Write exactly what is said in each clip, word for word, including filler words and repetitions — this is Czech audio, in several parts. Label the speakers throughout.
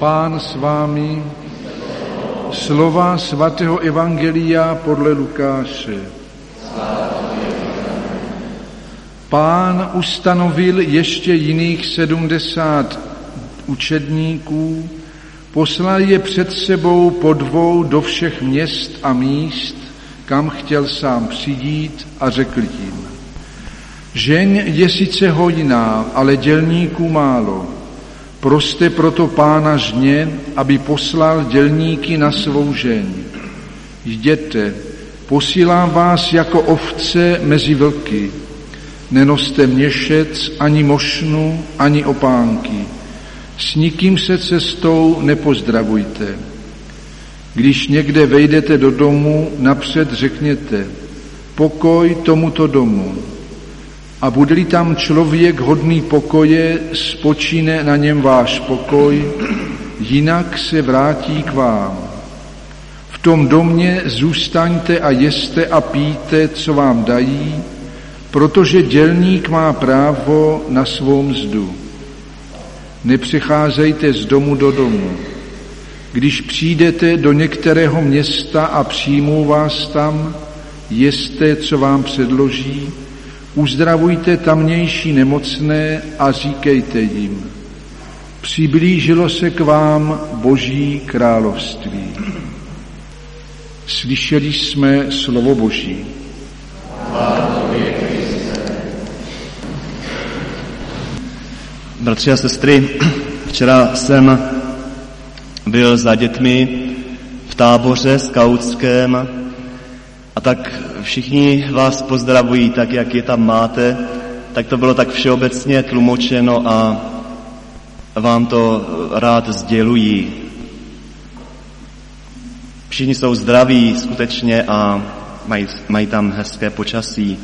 Speaker 1: Pán s vámi. Slova svatého evangelia podle Lukáše. Pán ustanovil ještě jiných sedmdesát učedníků, poslal je před sebou po dvou do všech měst a míst, kam chtěl sám přijít, a řekl jim: Žeň je sice hojná, ale dělníků málo. Proste proto Pána žně, aby poslal dělníky na svou žeň. Jděte, posílám vás jako ovce mezi vlky. Nenoste měšec, ani mošnu, ani opánky. S nikým se cestou nepozdravujte. Když někde vejdete do domu, napřed řekněte: pokoj tomuto domu. A bude-li tam člověk hodný pokoje, spočíne na něm váš pokoj, jinak se vrátí k vám. V tom domě zůstaňte a jeste a pijte, co vám dají, protože dělník má právo na svou mzdu. Nepřecházejte z domu do domu. Když přijdete do některého města a přijmou vás tam, jeste, co vám předloží, uzdravujte tamnější nemocné a říkejte jim: přiblížilo se k vám Boží království. Slyšeli jsme slovo Boží.
Speaker 2: Bratři a sestry, včera jsem byl za dětmi v táboře skautském a tak všichni vás pozdravují tak, jak je tam máte, tak to bylo tak všeobecně tlumočeno a vám to rád sdělují. Všichni jsou zdraví skutečně a mají, mají tam hezké počasí.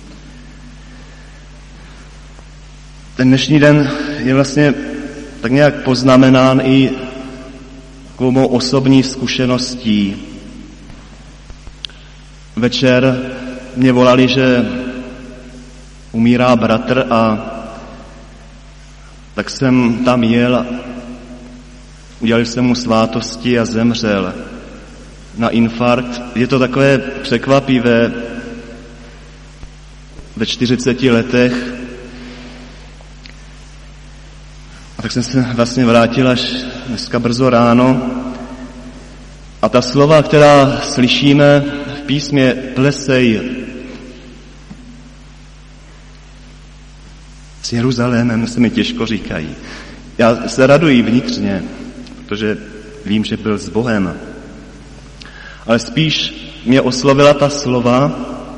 Speaker 2: Ten dnešní den je vlastně tak nějak poznamenán i takovou mou osobní zkušeností. Večer mě volali, že umírá bratr, a tak jsem tam jel, udělal jsem mu svátosti a zemřel na infarkt. Je to takové překvapivé ve čtyřiceti letech. A tak jsem se vlastně vrátil až dneska brzo ráno. A ta slova, která slyšíme v písmě Plesej s Jeruzalémem, se mi těžko říkají. Já se raduji vnitřně, protože vím, že byl s Bohem. Ale spíš mě oslovila ta slova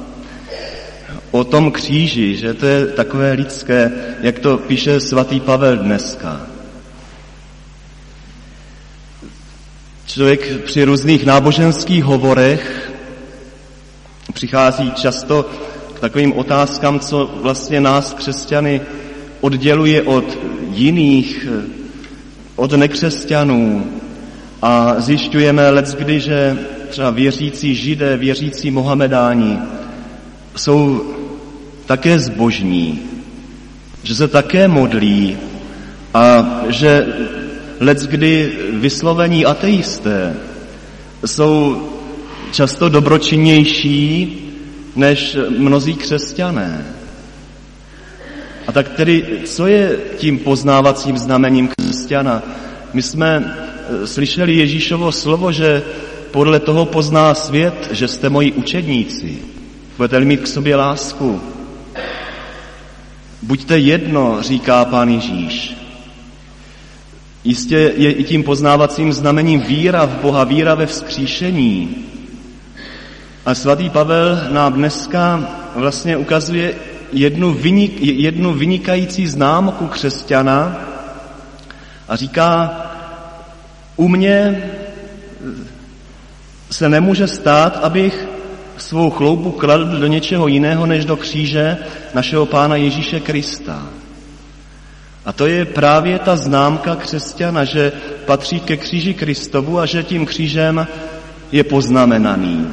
Speaker 2: o tom kříži, že to je takové lidské, jak to píše svatý Pavel dneska. Člověk při různých náboženských hovorech přichází často k takovým otázkám, co vlastně nás, křesťany, odděluje od jiných, od nekřesťanů. A zjišťujeme leckdy, že třeba věřící Židé, věřící Mohamedáni jsou také zbožní, že se také modlí a že leckdy vyslovení ateisté jsou často dobročinnější než mnozí křesťané. A tak tedy, co je tím poznávacím znamením křesťana? My jsme slyšeli Ježíšovo slovo, že podle toho pozná svět, že jste moji učedníci. Budete-li mít k sobě lásku. Buďte jedno, říká Pán Ježíš. Jistě je i tím poznávacím znamením víra v Boha, víra ve vzkříšení. A svatý Pavel nám dneska vlastně ukazuje jednu, vynik, jednu vynikající známku křesťana a říká: u mě se nemůže stát, abych svou chloubu kladl do něčeho jiného než do kříže našeho Pána Ježíše Krista. A to je právě ta známka křesťana, že patří ke kříži Kristovu a že tím křížem je poznamenaný.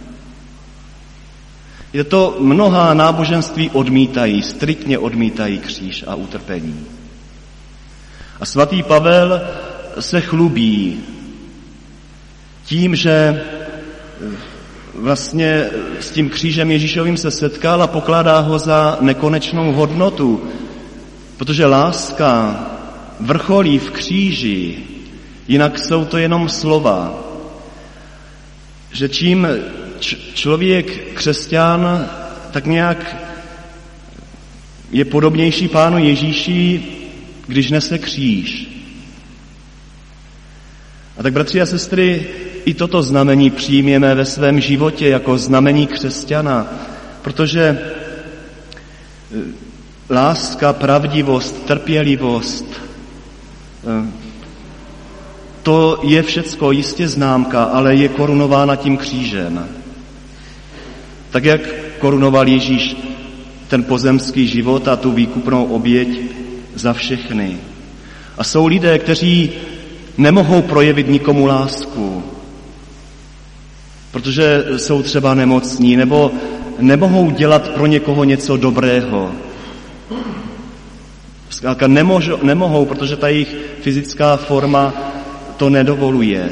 Speaker 2: Je to mnohá náboženství odmítají, striktně odmítají kříž a utrpení. A svatý Pavel se chlubí tím, že vlastně s tím křížem Ježíšovým se setkal a pokládá ho za nekonečnou hodnotu, protože láska vrcholí v kříži, jinak jsou to jenom slova. Že čím člověk, křesťan, tak nějak je podobnější Pánu Ježíši, když nese kříž. A tak, bratři a sestry, i toto znamení přijměme ve svém životě jako znamení křesťana, protože láska, pravdivost, trpělivost, to je všecko jistě známka, ale je korunována tím křížem. Tak jak korunoval Ježíš ten pozemský život a tu výkupnou oběť za všechny. A jsou lidé, kteří nemohou projevit nikomu lásku, protože jsou třeba nemocní, nebo nemohou dělat pro někoho něco dobrého. Zkrátka nemohou, nemohou, protože ta jejich fyzická forma to nedovoluje.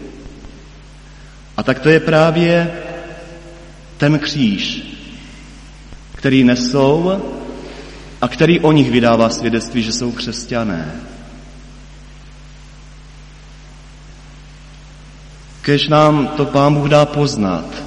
Speaker 2: A tak to je právě ten kříž, který nesou a který o nich vydává svědectví, že jsou křesťané. Kéž nám to Pán Bůh dá poznat,